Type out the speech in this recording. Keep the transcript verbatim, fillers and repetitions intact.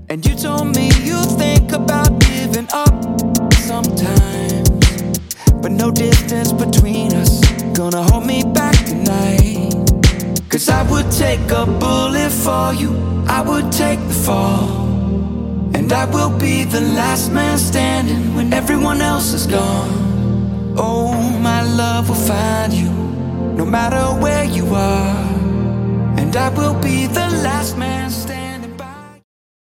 And you told me you think about giving up sometimes, but no distance between us gonna hold me back tonight. Cause I would take a bullet for you, I would take the fall, and I will be the last man standing when everyone else is gone. Oh, my love will find you, no matter where you are, and I will be the last man standing.